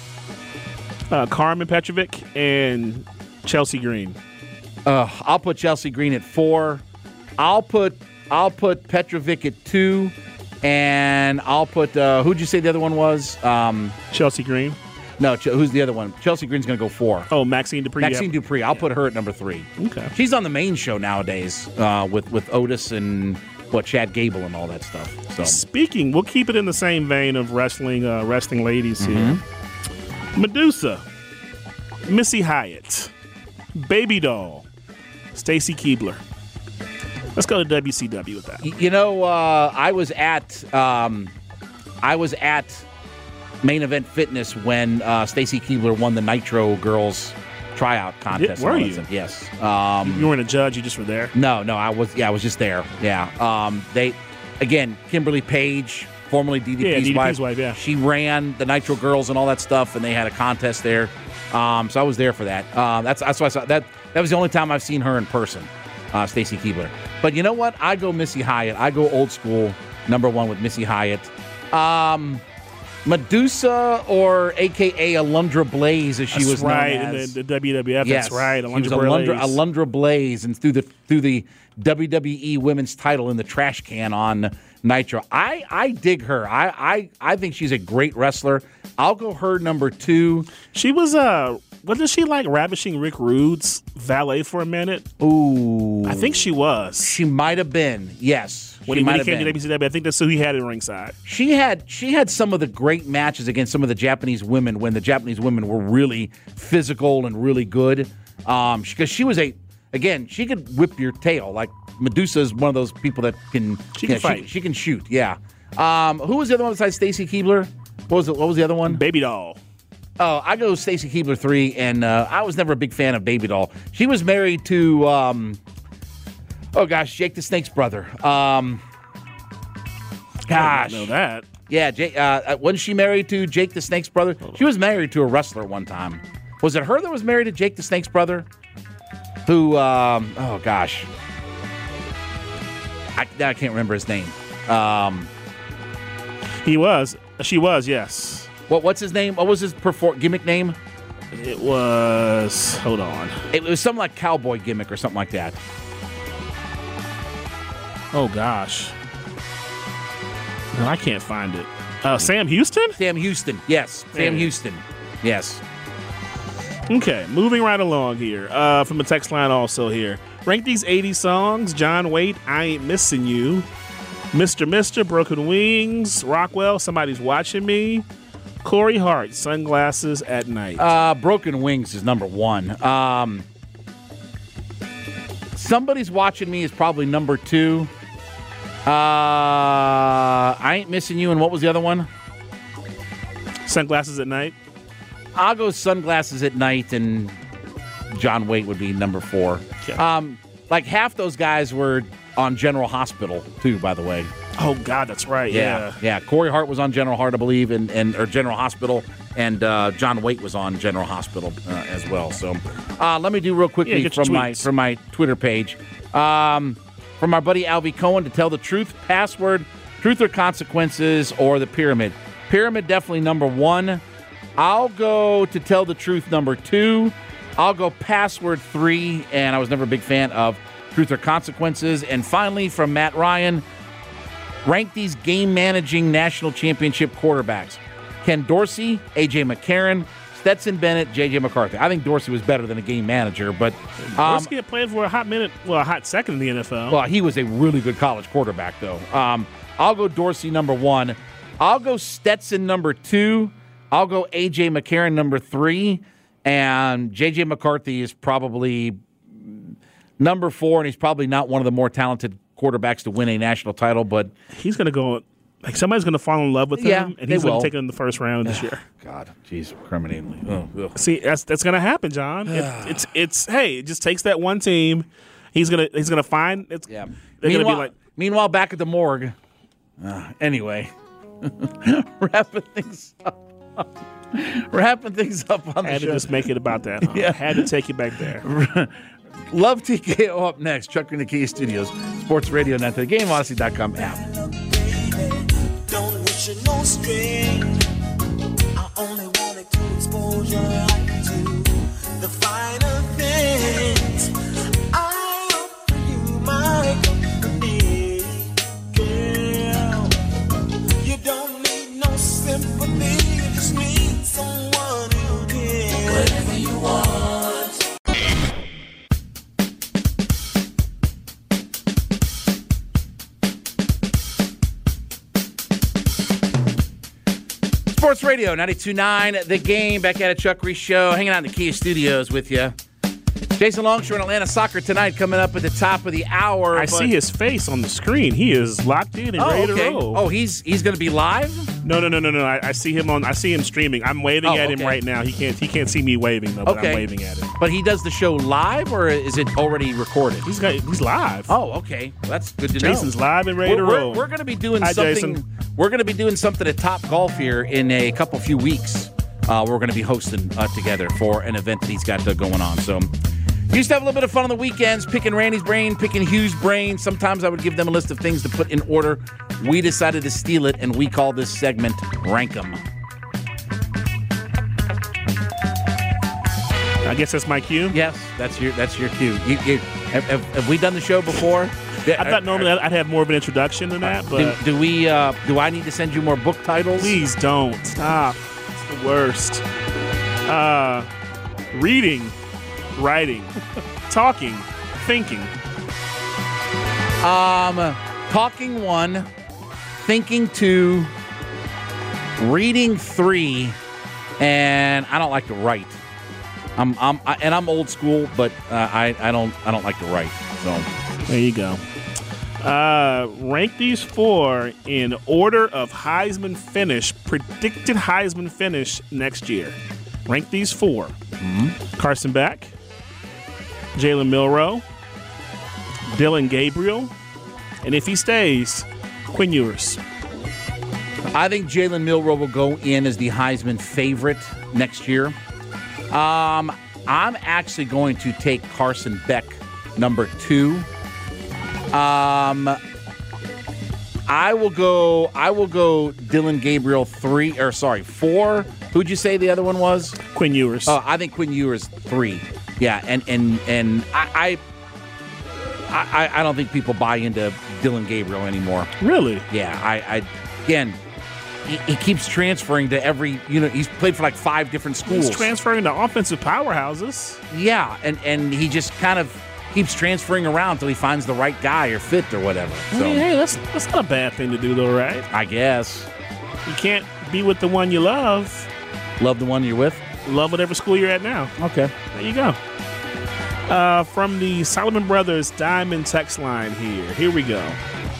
Uh, Carmen Petrovic and Chelsea Green. Uh, I'll put Chelsea Green at four. I'll put I'll put Petrovic at two, and I'll put uh, who'd you say the other one was? Um, Chelsea Green. No, Ch- who's the other one? Chelsea Green's going to go four. Oh, Maxine Dupree. Maxine yeah. Dupree. I'll put her at number three. Okay. She's on the main show nowadays uh, with with Otis and what Chad Gable and all that stuff. So Speaking, we'll keep it in the same vein of wrestling, uh, wrestling ladies here. Mm-hmm. Medusa, Missy Hyatt, Baby Doll, Stacy Keibler. Let's go to W C W with that. Y- you know, uh, I was at um, I was at Main Event Fitness when uh, Stacy Keibler won the Nitro Girls tryout contest. were and all you? that stuff. Yes. Um, You weren't a judge; you just were there. No, no, I was. Yeah, I was just there. Yeah. Um, they, again, Kimberly Page, formerly D D P's, Yeah, D D P's wife. wife, yeah. She ran the Nitro Girls and all that stuff, and they had a contest there. Um, so I was there for that. Um, that's that's why I saw that. That was the only time I've seen her in person, uh, Stacy Keibler. But you know what? I go Missy Hyatt. I go old school. Number one with Missy Hyatt. Um, Medusa, or A K A Alundra Blaze, as she That's was right known in as. the, the W W F. Yes, That's right, she was Alundra Blaze. Alundra, Alundra Blaze, and through the through the W W E Women's title in the trash can on Nitro. I, I dig her. I, I I think she's a great wrestler. I'll go her number two. She was uh wasn't she like ravishing Rick Rude's valet for a minute? Ooh. I think she was. She might have been, yes. When she he, might when he have came been. to W C W, I think that's who he had in ringside. She had she had some of the great matches against some of the Japanese women when the Japanese women were really physical and really good. Um, because she was a, again, she could whip your tail. Like Medusa is one of those people that can She yeah, can fight. She, she can shoot. Yeah. Um, who was the other one besides Stacy Keibler? What was it? What was the other one? Baby Doll. Oh, I go Stacy Keibler three, and uh, I was never a big fan of Baby Doll. She was married to, um, oh gosh, Jake the Snake's brother. Um, gosh, I didn't know that. Yeah, Jake, uh, wasn't she married to Jake the Snake's brother? She was married to a wrestler one time. Was it her that was married to Jake the Snake's brother? Who? Um, oh gosh, I, I can't remember his name. Um, he was. She was. Yes. What? What's his name? What was his perform- gimmick name? It was. Hold on. It was something like cowboy gimmick or something like that. Oh gosh. No, I can't find it. Uh, Sam Houston? Sam Houston. Yes. Sam Yeah. Houston. Yes. Okay, moving right along here. Uh, from the text line also here. Rank these eighty songs. John Waite, I Ain't Missing You. Mister Mister, Broken Wings. Rockwell, Somebody's Watching Me. Corey Hart, Sunglasses at Night. Uh, Broken Wings is number one. Um, Somebody's Watching Me is probably number two. Uh, I Ain't Missing You, and what was the other one? Sunglasses at Night. I'll go Sunglasses at Night, and John Waite would be number four. Okay. Um, like half those guys were on General Hospital too, by the way. Oh God, that's right. Yeah, Yeah. yeah. Corey Hart was on General Hart, I believe, and, and or General Hospital, and uh, John Waite was on General Hospital uh, as well. So, uh, let me do real quickly Yeah, get your from my tweets. from my Twitter page, um, from our buddy Alvy Cohen. To tell the truth, password, truth or consequences, or the pyramid. Pyramid definitely number one. I'll go to tell the truth number two. I'll go password three, and I was never a big fan of truth or consequences. And finally, from Matt Ryan. Rank these game-managing national championship quarterbacks. Ken Dorsey, A J McCarron, Stetson Bennett, J J McCarthy. I think Dorsey was better than a game manager, but... Um, Dorsey had played for a hot minute, well, a hot second in the N F L. well, he was a really good college quarterback, though. Um, I'll go Dorsey number one. I'll go Stetson number two. I'll go A J McCarron number three. And J J McCarthy is probably number four, and he's probably not one of the more talented quarterbacks to win a national title, but he's going to go, like somebody's going to fall in love with Yeah, him, and they he's going will. to take him in the first round this year. God, jeez, criminally. Oh, ugh. See, that's that's going to happen, John. It, it's it's hey, it just takes that one team. He's gonna he's gonna find it's Yeah. they're gonna be Meanwhile, like meanwhile, back at the morgue. Uh, anyway, wrapping things up. Wrapping things up on the had show. to just make it about that. Huh? Yeah. Had to take you back there. Love T K O up next. Chuck in the Kia Studios, Sports Radio Net, the Game Odyssey dot com app. Don't wish you no string. I only wanted to expose your life to the finer things. I offer you my company, girl. You don't need no sympathy, you just need someone who cares. Whatever you want. Sports Radio ninety-two point nine, The Game. Back at a Chuck Reese Show, hanging out in the Kia Studios with you. Jason Longshore and Atlanta Soccer tonight coming up at the top of the hour. I but- see his face on the screen. He is locked in and Oh, ready okay. to roll. Oh, he's he's going to be live? No, no, no, no, no. I, I see him on. I see him streaming. I'm waving Oh, at him okay. right now. He can't. He can't see me waving though. But Okay. I'm waving at him. But he does the show live, or is it already recorded? He's got. He's live. Oh, okay. Well, that's good to Jason's know. live and ready we're, to we're- roll. We're, going to be doing Hi, something. Jason. We're going to be doing something at Top Golf here in a couple few weeks. Uh, we're going to be hosting uh, together for an event that he's got uh, going on. So, used to have a little bit of fun on the weekends, picking Randy's brain, picking Hugh's brain. Sometimes I would give them a list of things to put in order. We decided to steal it, and we call this segment Rank 'em. I guess that's my cue. Yes, that's your that's your cue. You, you, have, have, have we done the show before? I thought normally I'd have more of an introduction than that, but Do, do we? Uh, do I need to send you more book titles? please don't stop. It's the worst. Uh, reading, writing, talking, thinking. Um, talking one, thinking two, reading three, and I don't like to write. I'm, I'm, I, and I'm old school, but uh, I, I don't, I don't like to write. So there you go. Uh, rank these four in order of Heisman finish, predicted Heisman finish next year. Rank these four. Mm-hmm. Carson Beck, Jalen Milroe, Dylan Gabriel, and if he stays, Quinn Ewers. I think Jalen Milroe will go in as the Heisman favorite next year. Um, I'm actually going to take Carson Beck number two. Um, I will go. I will go. Dylan Gabriel three, or sorry, four. Who'd you say the other one was? Quinn Ewers. Oh, I think Quinn Ewers three. Yeah, and and and I, I, I, I don't think people buy into Dylan Gabriel anymore. Really? Yeah. I, I again, he, he keeps transferring to every. You know, he's played for like five different schools. He's transferring to offensive powerhouses. Yeah, and and he just kind of keeps transferring around until he finds the right guy or fit or whatever. So, hey, hey, that's that's not a bad thing to do, though, right? I guess. You can't be with the one you love. Love the one you're with? Love whatever school you're at now. Okay. There you go. Uh, from the Solomon Brothers Diamond text line here. Here we go.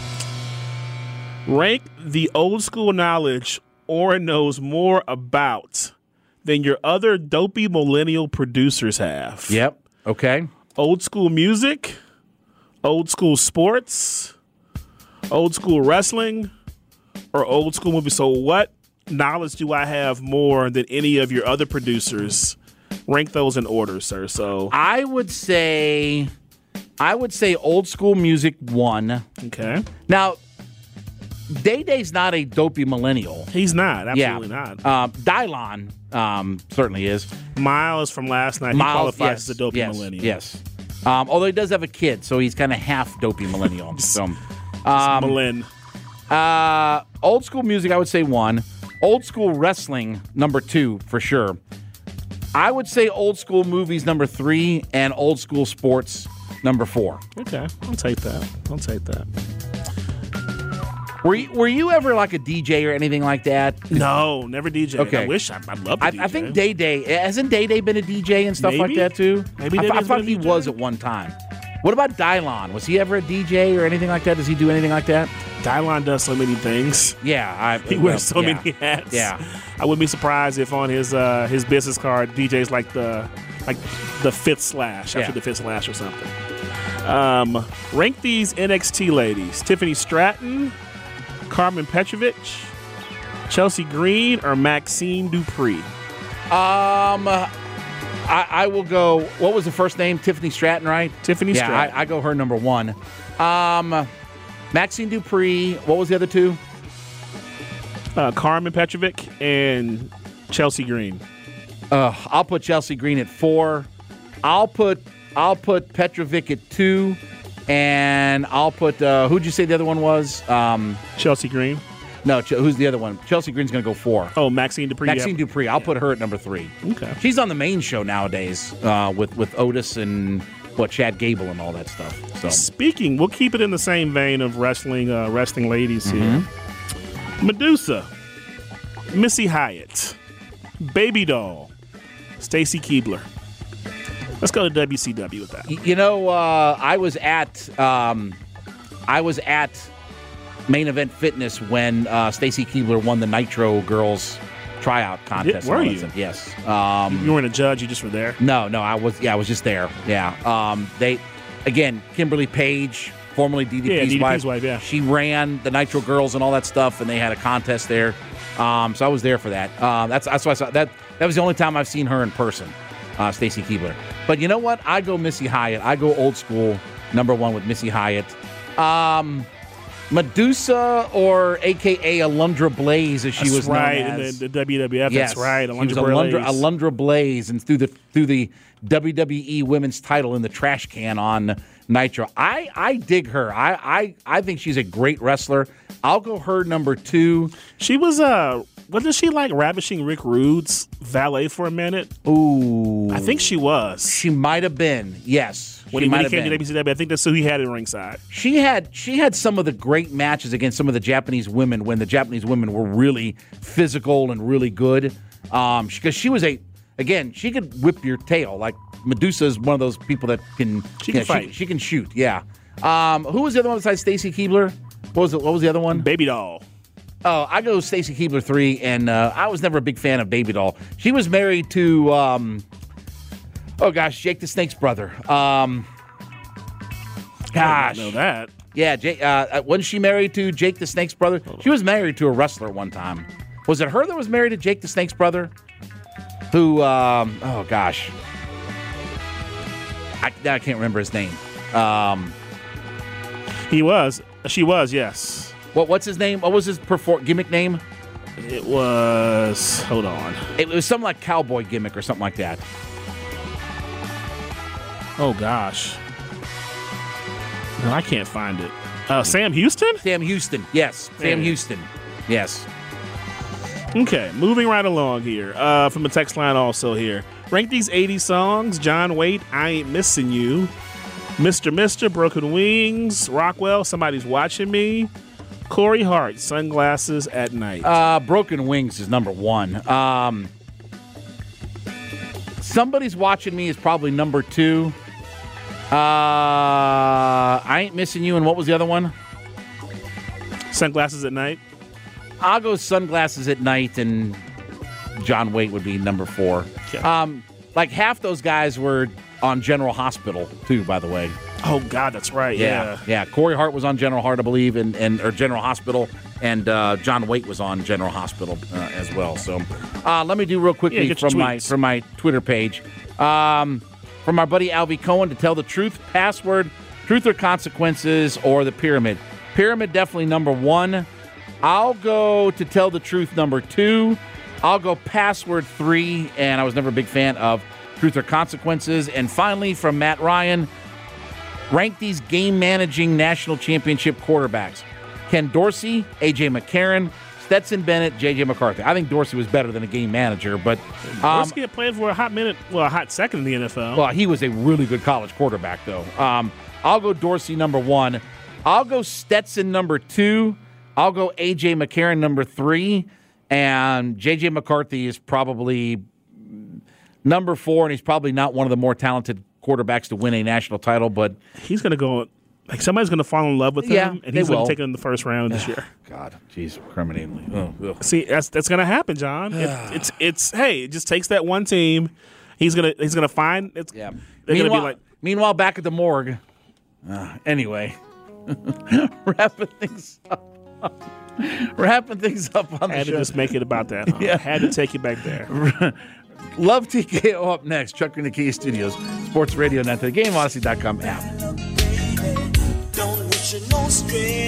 Rank the old school knowledge Oren knows more about than your other dopey millennial producers have. Yep. Okay. Old school music, old school sports, old school wrestling, or old school movies. So what knowledge do I have more than any of your other producers? Rank those in order, sir. So I would say I would say old school music one. Okay. Now, Day Day's not a dopey millennial. He's not. Absolutely yeah. not. Uh, Dylon um, certainly is. Miles from last night. He Miles, qualifies yes, as a dopey yes, millennial. Yes. Um, although he does have a kid, so he's kind of half dopey millennial. so, um, Millen. Uh, old school music, I would say one. Old school wrestling, number two, for sure. I would say old school movies, number three, and old school sports, number four. Okay, I'll take that. I'll take that. Were you, were you ever like a D J or anything like that? No, never D J. Okay. I wish. I, I'd love to I, D J. I think Day Day, hasn't Day Day been a D J and stuff Maybe. like that too? Maybe I, Day I Day's thought been a he D J? was at one time. What about Dylon? Was he ever a D J or anything like that? Does he do anything like that? Dylon does so many things. Yeah. I, He well, wears so yeah. many hats. Yeah. I wouldn't be surprised if on his uh, his business card, D J's like the like the fifth slash, after Yeah. the fifth slash or something. Um, rank these N X T ladies: Tiffany Stratton, Carmen Petrovic, Chelsea Green, or Maxine Dupree. Um, I, I will go. What was the first name? Tiffany Stratton, right? Tiffany yeah, Stratton. I, I go her number one. Um, Maxine Dupree. What was the other two? Uh, Carmen Petrovic and Chelsea Green. Uh, I'll put Chelsea Green at four. I'll put I'll put Petrovic at two, and I'll put uh, who'd you say the other one was? Um, Chelsea Green. No, Ch- who's the other one? Chelsea Green's going to go four. Oh, Maxine Dupree. Maxine yeah. Dupree. I'll put her at number three. Okay. She's on the main show nowadays uh, with with Otis and what Chad Gable and all that stuff. So Speaking, we'll keep it in the same vein of wrestling, uh, wrestling ladies here. Medusa, Missy Hyatt, Baby Doll, Stacy Keibler. Let's go to W C W with that. Y- you know, uh, I was at um, I was at Main Event Fitness when uh, Stacy Keibler won the Nitro Girls tryout contest. were and all that you? stuff. Yes. Um, You weren't a judge; you just were there. No, no, I was. Yeah, I was just there. Yeah. Um, they, again, Kimberly Page, formerly D D P's, Yeah, D D P's wife, wife, yeah. She ran the Nitro Girls and all that stuff, and they had a contest there. Um, so I was there for that. Um, that's that's why I saw that. That was the only time I've seen her in person, uh, Stacy Keibler. But you know what? I go Missy Hyatt. I go old school, number one with Missy Hyatt. Um, Medusa, or A K A Alundra Blaze, as she That's was right known in as. the, the W W F. Yes, That's right, she was Alundra Alundra, Blaze. Alundra Blaze, and through the through the W W E Women's title in the trash can on Nitro. I, I dig her. I, I I think she's a great wrestler. I'll go her number two. She was uh wasn't she like ravishing Rick Rude's valet for a minute? Ooh. I think she was. She might have been, yes. When she he, when might he have came been. to W C W, I think that's who he had in ringside. She had she had some of the great matches against some of the Japanese women when the Japanese women were really physical and really good. Um, because she was a, again, she could whip your tail. Like Medusa is one of those people that can She can yeah, fight. She, she can shoot. Yeah. Um, who was the other one besides Stacy Keibler? What was it? What was the other one? Baby Doll. Oh, I go Stacy Keibler three, and uh, I was never a big fan of Baby Doll. She was married to, um, oh gosh, Jake the Snake's brother. Um, gosh, I didn't know that. Yeah, Jake, uh, wasn't she married to Jake the Snake's brother? She was married to a wrestler one time. Was it her that was married to Jake the Snake's brother? Who? Um, oh gosh, I, I can't remember his name. Um, he was. She was. Yes. What? What's his name? What was his perfor- gimmick name? It was. Hold on. It was something like cowboy gimmick or something like that. Oh gosh. No, I can't find it. Uh, Sam Houston? Sam Houston. Yes. Sam Yeah. Houston. Yes. Okay, moving right along here. Uh, from the text line also here. Rank these eighty songs. John Waite, I Ain't Missing You. Mister Mister, Broken Wings. Rockwell, Somebody's Watching Me. Corey Hart, Sunglasses at Night. Uh, Broken Wings is number one. Um, Somebody's Watching Me is probably number two. Uh, I Ain't Missing You, and what was the other one? Sunglasses at Night. I'll go Sunglasses at Night, and John Waite would be number four. Okay. Um, like half those guys were on General Hospital too, by the way. Oh God, that's right. Yeah, yeah. yeah. Corey Hart was on General Hart, I believe, and, and or General Hospital, and uh, John Waite was on General Hospital uh, as well. So, uh, let me do real quickly Yeah, get your from my tweets. from my Twitter page. Um, from our buddy Alvy Cohen, to tell the truth, password, truth or consequences, or the pyramid. Pyramid definitely number one. I'll go to tell the truth number two. I'll go password three, and I was never a big fan of truth or consequences. And finally, from Matt Ryan, rank these game managing national championship quarterbacks. Ken Dorsey, A J McCarron, Stetson Bennett, J J McCarthy. I think Dorsey was better than a game manager, but um, Dorsey had played for a hot minute, well, a hot second in the N F L. well, he was a really good college quarterback, though. Um, I'll go Dorsey number one. I'll go Stetson number two. I'll go A J McCarron number three. And J J McCarthy is probably number four, and he's probably not one of the more talented quarterbacks to win a national title, but he's going to go, like somebody's going to fall in love with him, Yeah, and they he's going will. to take him in the first round this year. God, jeez, criminally. Oh, ugh. See, that's that's going to happen, John. It, it's it's hey, it just takes that one team. He's gonna he's gonna find. It's, Yeah. They're going to be Meanwhile, like, meanwhile, back at the morgue. Uh, anyway, wrapping things up. Wrapping things up on the had to show. just make it about that. Huh? Yeah. Had to take you back there. Love T K O up next. Chuck in the Key Studios, Sports Radio Net, the Game Odyssey dot com app. Don't wish you no strain.